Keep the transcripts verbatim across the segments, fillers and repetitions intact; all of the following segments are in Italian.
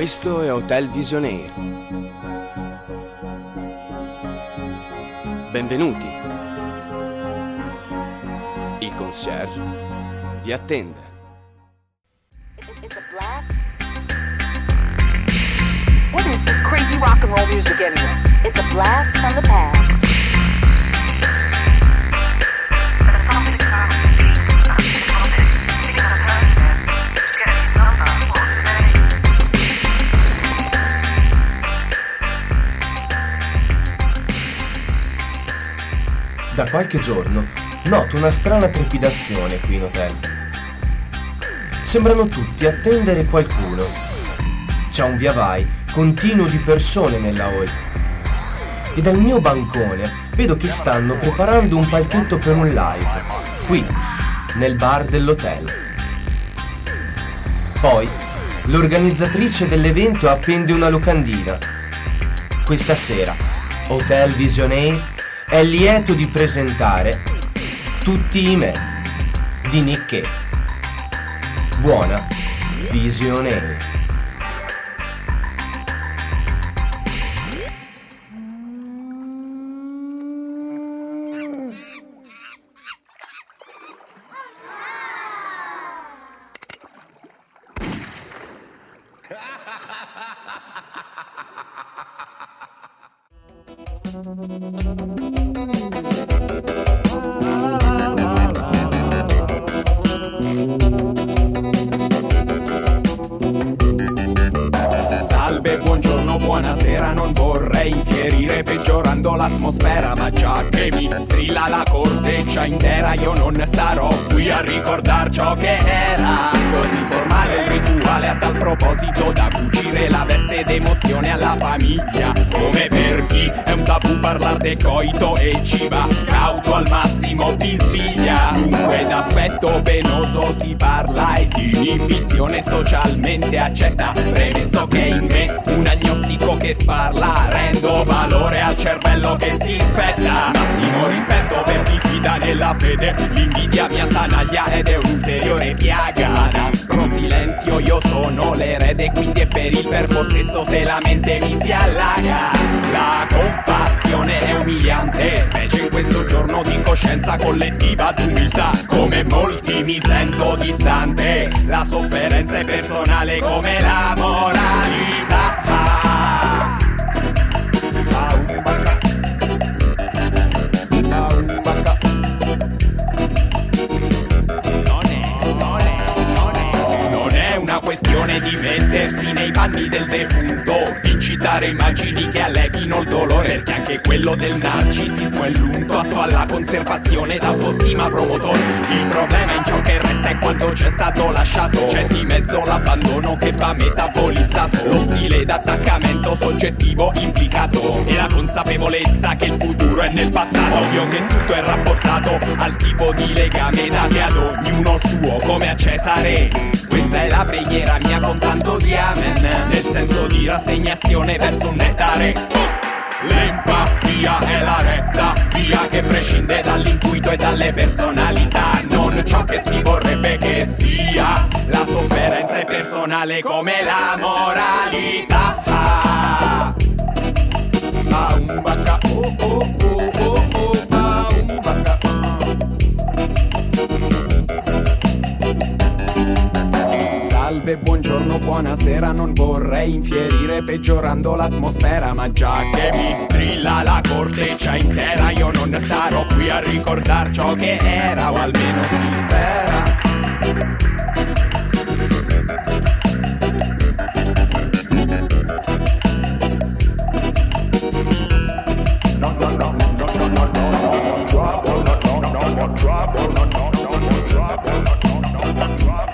Questo è Hotel Visionaire. Benvenuti. Il concierge vi attende. What is this crazy rock and roll music anyway? It's a blast from the past. Da qualche giorno noto una strana trepidazione qui in hotel. Sembrano tutti attendere qualcuno. C'è un via vai continuo di persone nella hall. E dal mio bancone vedo che stanno preparando un palchetto per un live, qui, nel bar dell'hotel. Poi, l'organizzatrice dell'evento appende una locandina. Questa sera, Hotel Visionaire è lieto di presentare Tutti i me di Nick. Buona Visionaire. Salve, buongiorno, buonasera, non vorrei infierire peggiorando l'atmosfera, ma già che mi strilla la corteccia intera io non starò qui a ricordar ciò che era. Così formale il rituale a tal proposito da cucire la veste d'emozione alla famiglia. Come per chi è un tabù parlar de coito e ci va cauto al massimo bisbiglia. Dunque d'affetto penoso si parla e di inibizione socialmente accetta, premesso che in me un agnostico che sparla, rendo valore al cervello che si infetta. Massimo rispetto per chi fida nella fede, l'invidia mi attanaglia ed è un'ulteriore piaga. Ad aspro silenzio io sono l'erede, quindi è per il verbo stesso se la mente mi si allaga. La compassione è umiliante, specie in questo giorno di coscienza collettiva d'umiltà. Come molti mi sento distante, la sofferenza è personale come la moralità. Questione di mettersi nei panni del defunto, incitare immagini che alleghino il dolore, perché anche quello del narcisismo è l'unto atto alla conservazione d'autostima promotore. Il problema in ciò che resta è quanto c'è stato lasciato, c'è di mezzo l'abbandono che va metabolizzato, lo stile d'attaccamento soggettivo implicato e la consapevolezza che il futuro è nel passato. Ovvio che tutto è rapportato al tipo di legame date ad ognuno il suo come a Cesare. Questa è la preghiera mia con tanto di amen, nel senso di rassegnazione verso un nettare. L'empatia è la retta via che prescinde dall'intuito e dalle personalità, non ciò che si vorrebbe che sia. La sofferenza è personale come la moralità. Ah, ah, un bacca, oh, oh, oh, oh, oh, ah, un bacca. Salve, buongiorno, buonasera, non vorrei infierire peggiorando l'atmosfera, ma già che mi strilla la corteccia intera io non starò qui a ricordar ciò che era, o almeno si spera. No, no, no, no, no, no, no, no, trouble, no, no, no, no, trouble, no, no, no, no, trouble, no, no, no, trouble.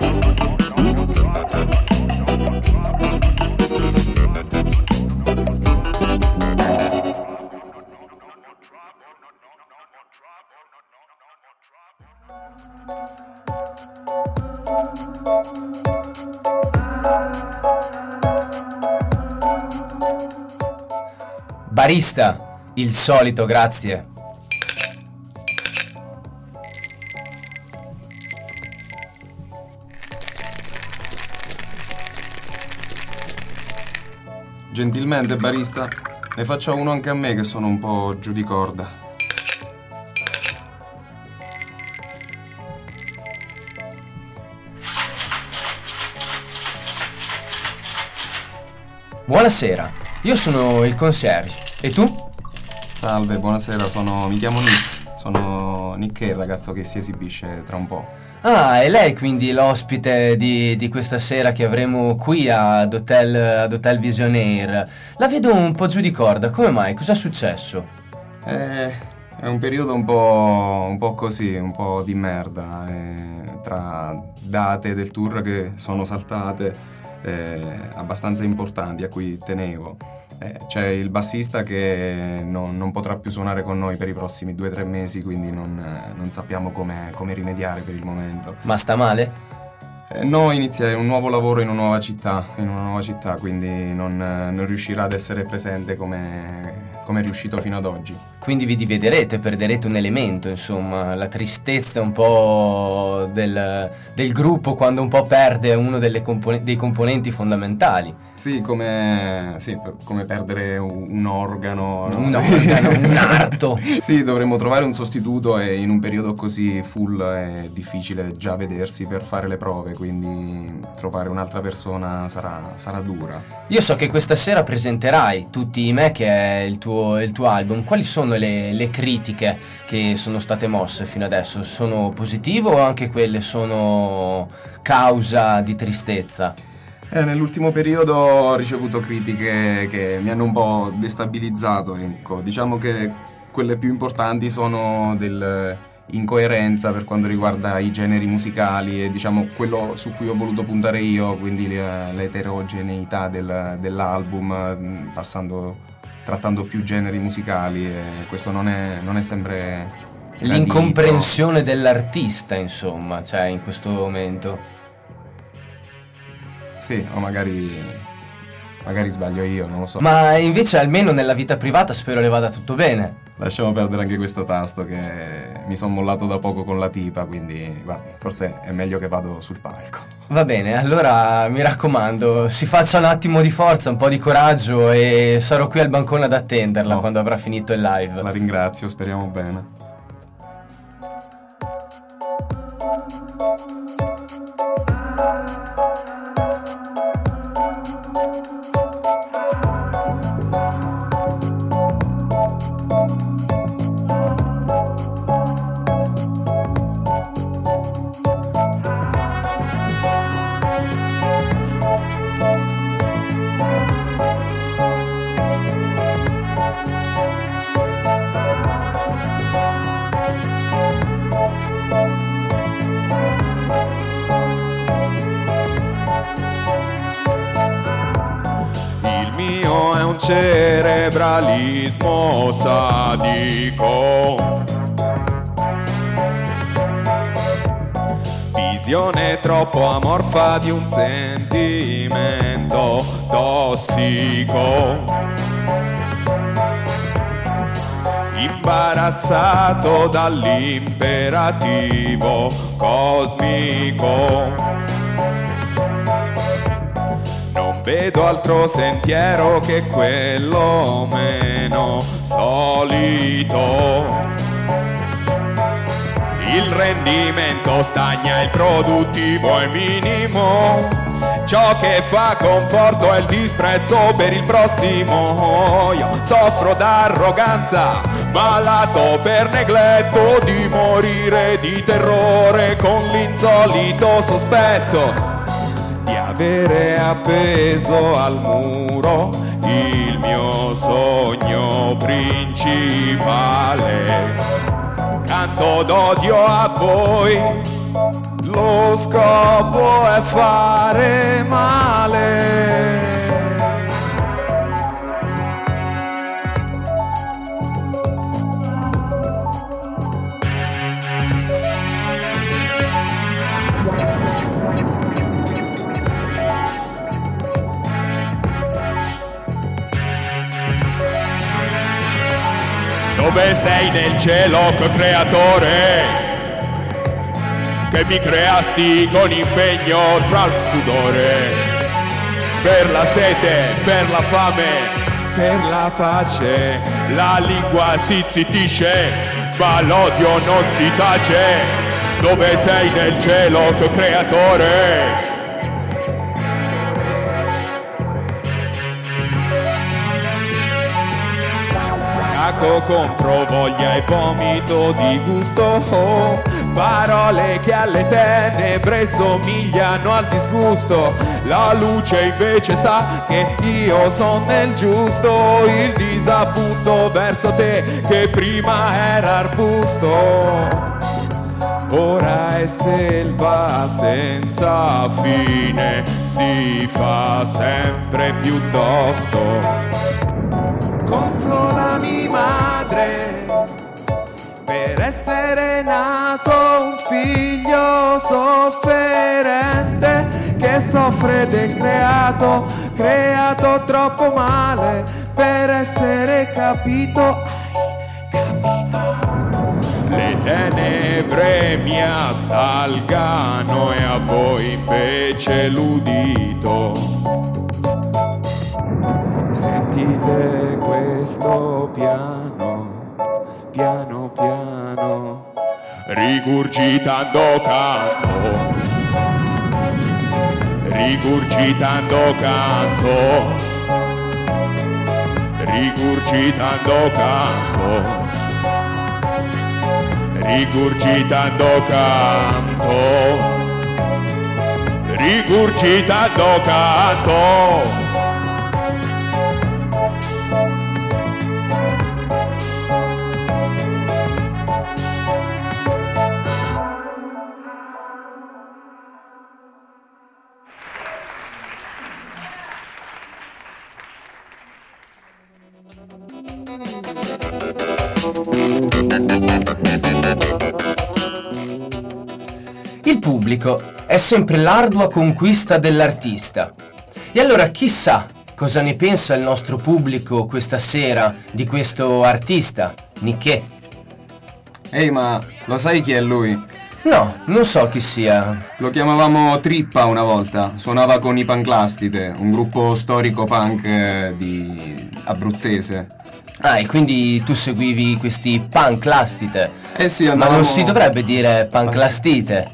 Barista, il solito, grazie. Gentilmente, barista, ne faccia uno anche a me che sono un po' giù di corda. Buonasera, io sono il concierge. E tu? Salve, buonasera, sono... mi chiamo Nick. Sono Nick, il ragazzo che si esibisce tra un po'. Ah, è lei quindi l'ospite di, di questa sera che avremo qui ad Hotel, ad Hotel Visionaire. La vedo un po' giù di corda, come mai? Cosa è successo? Eh, è un periodo un po', un po' così, un po' di merda, eh, tra date del tour che sono saltate, eh, abbastanza importanti a cui tenevo. Eh, c'è il bassista che non, non potrà più suonare con noi per i prossimi due o tre mesi, quindi non, eh, non sappiamo come, come rimediare per il momento. Ma sta male? Eh, no, inizia un nuovo lavoro in una nuova città, in una nuova città, quindi non, eh, non riuscirà ad essere presente come, come è riuscito fino ad oggi. Quindi vi dividerete, perderete un elemento, insomma, la tristezza un po' del, del gruppo quando un po' perde uno delle compon- dei componenti fondamentali. Sì, come, sì, come perdere un, un organo. No? Un organo, un arto. Sì, dovremmo trovare un sostituto e in un periodo così full è difficile già vedersi per fare le prove, quindi trovare un'altra persona sarà, sarà dura. Io so che questa sera presenterai Tutti i me, che è il tuo, il tuo album. Quali sono le, le critiche che sono state mosse fino adesso? Sono positive o anche quelle sono causa di tristezza? Eh, nell'ultimo periodo ho ricevuto critiche che mi hanno un po' destabilizzato, ecco. Diciamo che quelle più importanti sono dell'incoerenza per quanto riguarda i generi musicali e diciamo quello su cui ho voluto puntare io, quindi l'eterogeneità del, dell'album, passando, trattando più generi musicali, e questo non è, non è sempre l'incomprensione dell'artista, insomma, cioè in questo momento. Sì, o magari, magari sbaglio io, non lo so. Ma invece almeno nella vita privata spero le vada tutto bene. Lasciamo perdere anche questo tasto, che mi sono mollato da poco con la tipa, quindi guardi, forse è meglio che vado sul palco. Va bene, allora mi raccomando, si faccia un attimo di forza, un po' di coraggio e sarò qui al bancone ad attenderla no. quando avrà finito il live. La ringrazio, speriamo bene. Cerebralismo sadico, visione troppo amorfa di un sentimento tossico, imbarazzato dall'imperativo cosmico. Vedo altro sentiero che quello meno solito. Il rendimento stagna, il produttivo è minimo. Ciò che fa conforto è il disprezzo per il prossimo. Io soffro d'arroganza, malato per negletto, di morire di terrore con l'insolito sospetto di avere appeso al muro il mio sogno principale. Canto d'odio a voi, lo scopo è fare male. Dove sei nel cielo, creatore, che mi creasti con impegno tra il sudore? per la sete, per la fame, per la pace. La lingua si zittisce, ma l'odio non si tace. Dove sei nel cielo, tuo creatore? Caco contro voglia e vomito di gusto, oh, parole che alle tenebre somigliano al disgusto. La luce invece sa che io sono nel giusto, il disappunto verso te che prima era arbusto. Ora è selva senza fine, si fa sempre più tosto. Consolami madre, per essere nato un figlio sofferente che soffre del creato, creato troppo male per essere capito, capito. Le tenebre mi assalgano e a voi invece l'udito. Sentite questo piano, piano piano, rigurgitando canto, rigurgitando canto, rigurgitando canto. Rigurgitando canto, rigurgitando canto. Il pubblico è sempre l'ardua conquista dell'artista. E allora chissà cosa ne pensa il nostro pubblico questa sera di questo artista, Niché. Ehi, ma lo sai chi è lui? No, non so chi sia. Lo chiamavamo Trippa una volta, suonava con i Panclastite, un gruppo storico punk eh, di abruzzese. Ah, e quindi tu seguivi questi Panclastite? Eh sì, andavamo... Ma non si dovrebbe dire Panclastite?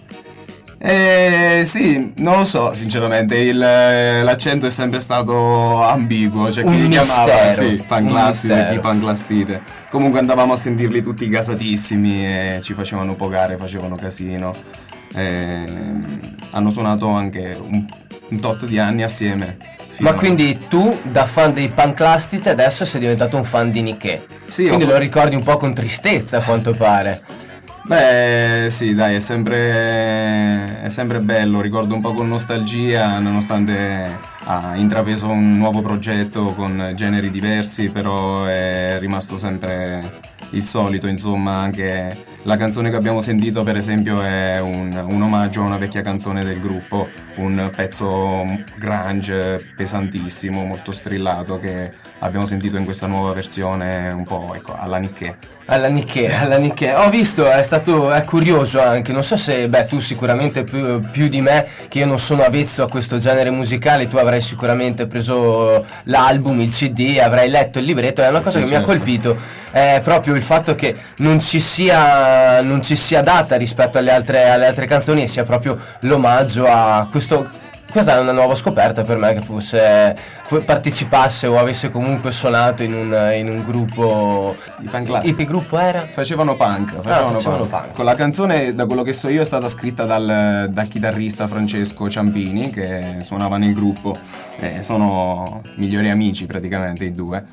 Eh sì, non lo so sinceramente, il, l'accento è sempre stato ambiguo, cioè chi li chiamava sì, Panclastite, chi Panclastite. Comunque andavamo a sentirli tutti gasatissimi e ci facevano pogare, facevano casino. Eh, hanno suonato anche un, un tot di anni assieme. Ma quindi tu, da fan dei Panclastite, adesso sei diventato un fan di Niché. Sì, quindi ho... lo ricordi un po' con tristezza, a quanto pare. Beh, sì, dai, è sempre, è sempre bello, ricordo un po' con nostalgia, nonostante ha intrapreso un nuovo progetto con generi diversi, però è rimasto sempre il solito, insomma. Anche la canzone che abbiamo sentito, per esempio, è un, un omaggio a una vecchia canzone del gruppo, un pezzo grunge pesantissimo, molto strillato, che abbiamo sentito in questa nuova versione un po', ecco, alla Niché. Alla Niché, alla Niché. Ho visto, è stato è curioso anche, non so se, beh, tu sicuramente più, più di me, che io non sono avvezzo a questo genere musicale, tu avrai sicuramente preso l'album, il C D, avrai letto il libretto, è una cosa sì, che certo. mi ha colpito, è proprio il fatto che non ci sia, non ci sia data rispetto alle altre, alle altre canzoni, e sia proprio l'omaggio a questo. Questa è una nuova scoperta per me, che fosse partecipasse o avesse comunque suonato in un, in un gruppo. I Panclastite. Che gruppo era? Facevano punk, facevano, ah, facevano punk. punk. Con la canzone, da quello che so io, è stata scritta dal, dal chitarrista Francesco Ciampini, che suonava nel gruppo. Eh, sono migliori amici praticamente i due.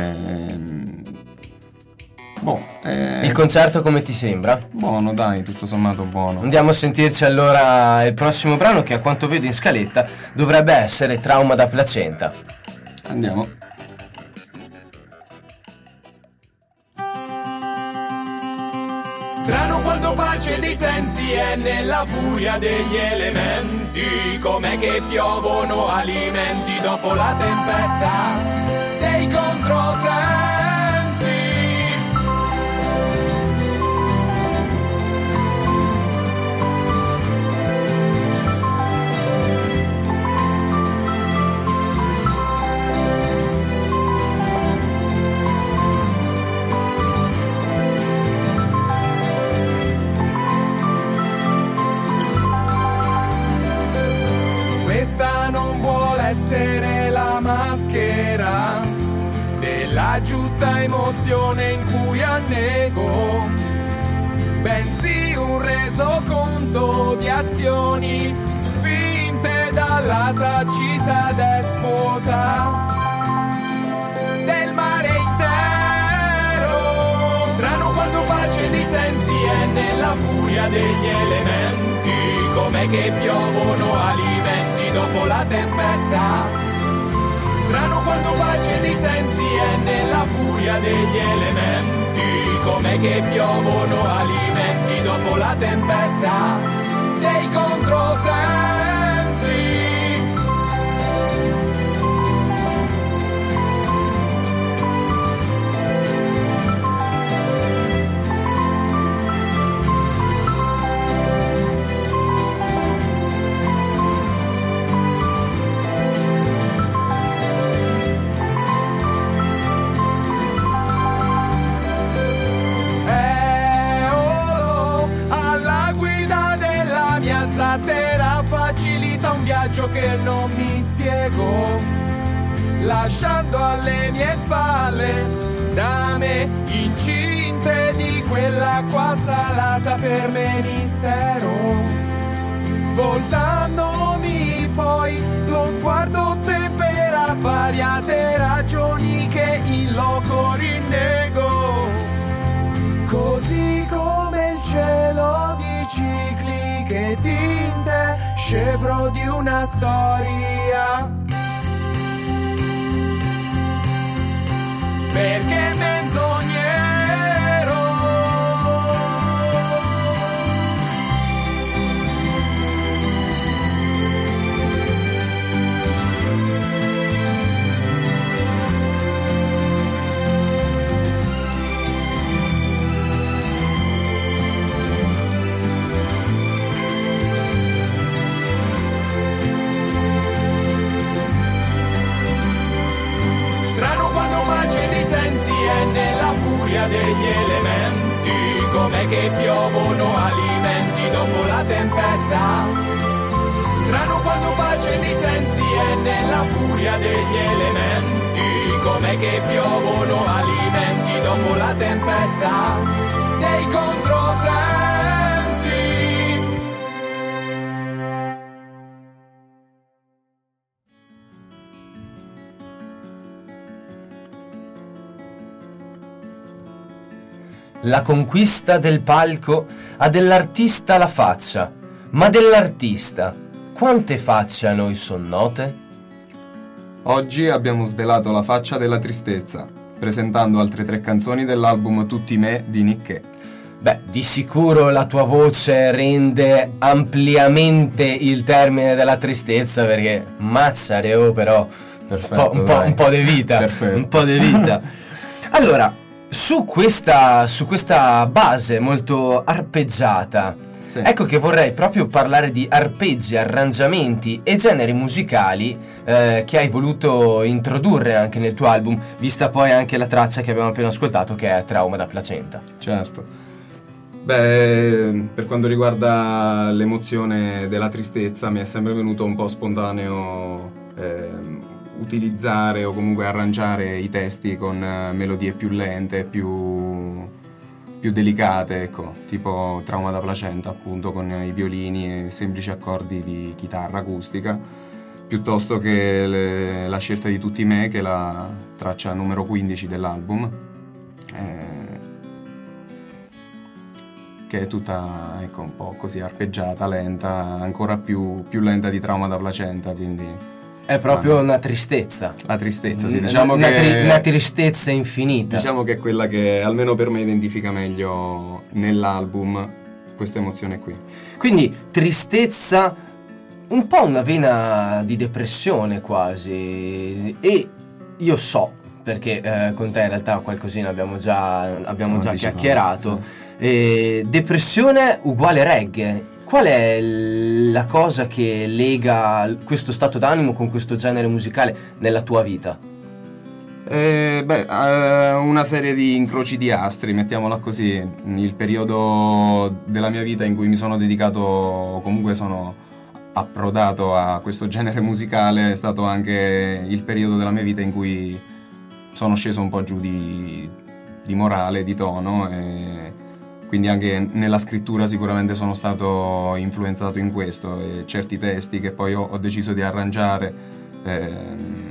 Eh, Boh, eh... Il concerto come ti sembra? Buono, dai, tutto sommato buono. Andiamo a sentirci allora il prossimo brano, che a quanto vedo in scaletta dovrebbe essere Trauma da placenta. Andiamo. Strano quando pace dei sensi è nella furia degli elementi, com'è che piovono alimenti dopo la tempesta dei controsensi. vita non vuole essere la maschera della giusta emozione in cui annego, bensì un resoconto di azioni spinte dalla tacita despota del mare intero. Strano quando pace di sensi è nella furia degli elementi, come che piovono alimenti dopo la tempesta. Strano quando pace di sensi è nella furia degli elementi, come che piovono alimenti dopo la tempesta dei controsensi. Zattera facilita un viaggio che non mi spiego, lasciando alle mie spalle dame incinte di quell'acqua salata per me mistero. Voltandomi poi lo sguardo stempera svariate ragioni che in loco rinnego, così come il cielo di cicli che tinte scevro di una storia, perché menzognero. E nella furia degli elementi, come che piovono alimenti dopo la tempesta. Strano quando pace di sensi e nella furia degli elementi, come che piovono alimenti dopo la tempesta dei controsensi. La conquista del palco ha dell'artista la faccia, ma dell'artista quante facce a noi son note? Oggi abbiamo svelato la faccia della tristezza, presentando altre tre canzoni dell'album Tutti me di Nicché. Beh, di sicuro la tua voce rende ampliamente il termine della tristezza, perché mazzare oh però Perfetto, un po', un po', un po' di vita, Perfetto. un po' di vita. Allora, Su questa, su questa base molto arpeggiata, sì. Ecco che vorrei proprio parlare di arpeggi, arrangiamenti e generi musicali eh, che hai voluto introdurre anche nel tuo album, vista poi anche la traccia che abbiamo appena ascoltato, che è Trauma da placenta. Certo. Beh, per quanto riguarda l'emozione della tristezza, mi è sempre venuto un po' spontaneo eh, utilizzare o comunque arrangiare i testi con melodie più lente, più, più delicate, ecco, tipo Trauma da placenta, appunto, con i violini e semplici accordi di chitarra acustica, piuttosto che le, la scelta di Tutti me, che è la traccia numero quindici dell'album, eh, che è tutta, ecco, un po' così arpeggiata, lenta, ancora più, più lenta di Trauma da placenta, quindi è proprio ah, una tristezza. La tristezza, sì, diciamo una, che tri- una tristezza infinita. Diciamo che è quella che almeno per me identifica meglio nell'album questa emozione qui. Quindi tristezza, un po' una vena di depressione quasi. E io so, perché eh, con te in realtà qualcosina abbiamo già, abbiamo già chiacchierato, sì. E depressione uguale reggae. Qual è la cosa che lega questo stato d'animo con questo genere musicale nella tua vita? Eh, beh, eh, una serie di incroci di astri, mettiamola così. Il periodo della mia vita in cui mi sono dedicato, comunque sono approdato a questo genere musicale è stato anche il periodo della mia vita in cui sono sceso un po' giù di, di morale, di tono, e quindi anche nella scrittura sicuramente sono stato influenzato in questo, e certi testi che poi ho, ho deciso di arrangiare ehm,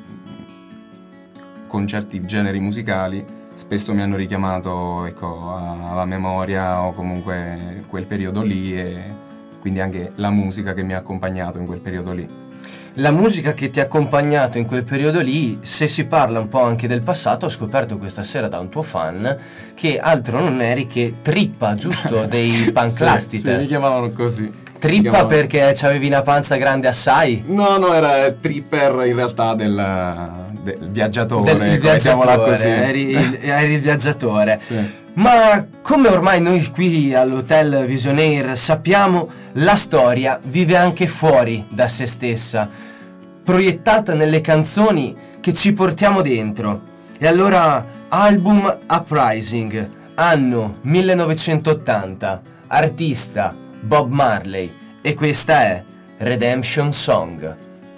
con certi generi musicali spesso mi hanno richiamato, ecco, alla memoria o comunque quel periodo lì, e quindi anche la musica che mi ha accompagnato in quel periodo lì. La musica che ti ha accompagnato in quel periodo lì, se si parla un po' anche del passato, ho scoperto questa sera da un tuo fan che altro non eri che Trippa, giusto? Dei Panclastite. Sì, sì, mi chiamavano così. Trippa chiamavano... perché c'avevi una panza grande assai? No, no, era Tripper in realtà del, del viaggiatore, del viaggiatore, così. Eri, il, eri il viaggiatore. Sì. Ma come ormai noi qui all'Hotel Visionaire sappiamo, la storia vive anche fuori da se stessa, proiettata nelle canzoni che ci portiamo dentro. E allora, album Uprising, anno millenovecentottanta, artista Bob Marley, e questa è Redemption Song.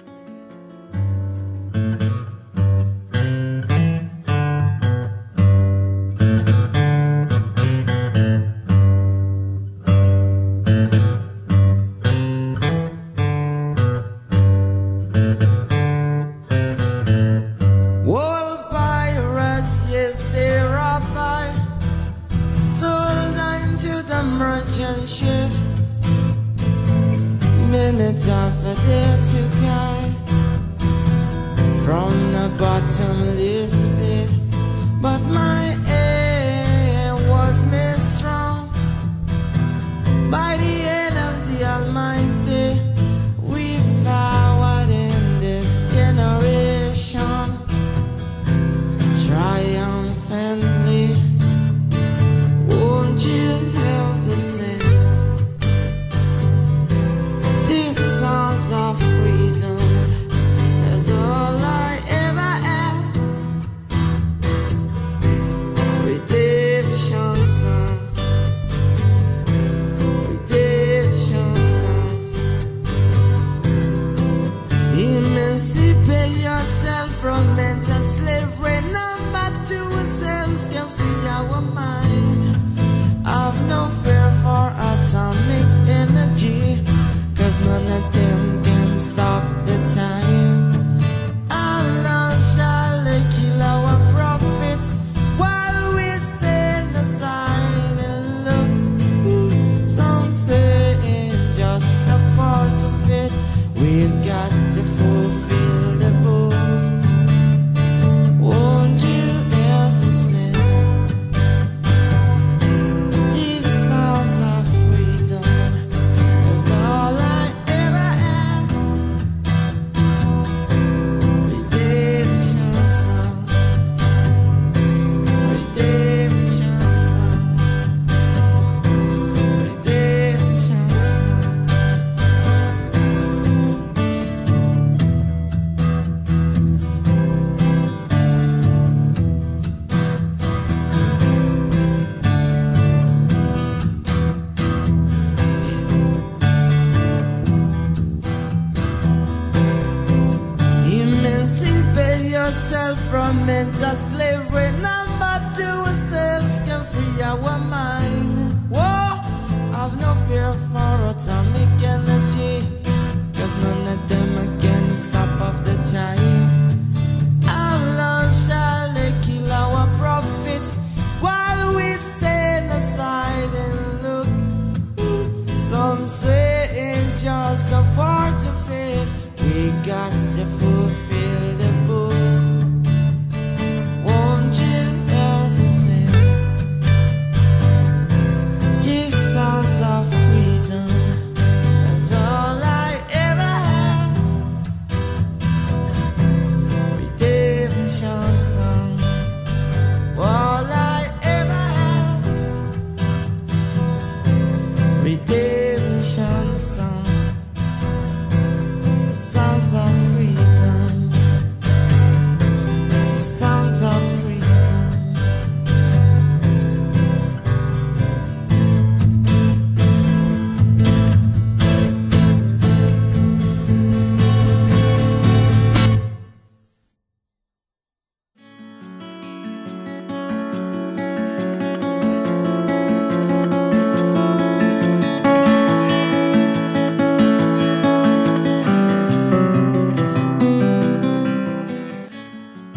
Minutes of a day to guide from the bottomless pit, but my aim was made strong by the hand of the Almighty. We forward in this generation triumphantly. Won't you help the same? Songs of freedom is all I ever had. Redemption song, redemption song. Emancipate yourself from mental slavery. Number two ourselves can free our mind. I've no fear for atomic energy, 'cause none of them can stop the time. Our love shall kill our prophets while we stand aside and look. Some say it's just a part of it. We've got to fulfill the book. Won't you else the same? These songs of freedom is all I from mental slavery. Number two ourselves can free our mind. Whoa, I've no fear for atomic energy, 'cause none of them can stop off the time. Our love shall kill our prophets while we stand aside and look. Some say it's just a part of it. We got to fulfill the book. Won't you else the same? These songs of freedom, that's all I ever had. Redemption song, all I ever had. Redemption song, the songs of freedom.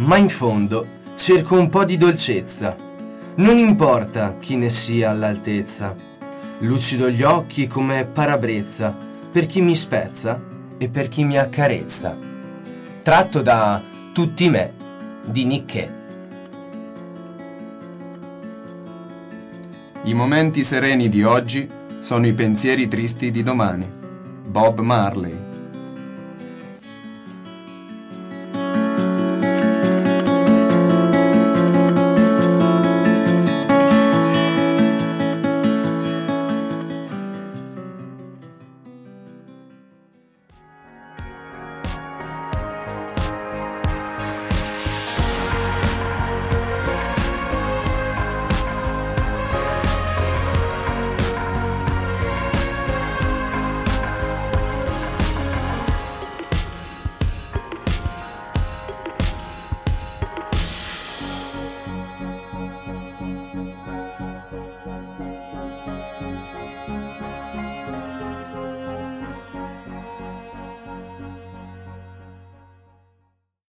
ma in fondo cerco un po' di dolcezza. Non importa chi ne sia all'altezza. Lucido gli occhi come parabrezza per chi mi spezza e per chi mi accarezza. Tratto da Tutti me di Nicché. I momenti sereni di oggi sono i pensieri tristi di domani. Bob Marley.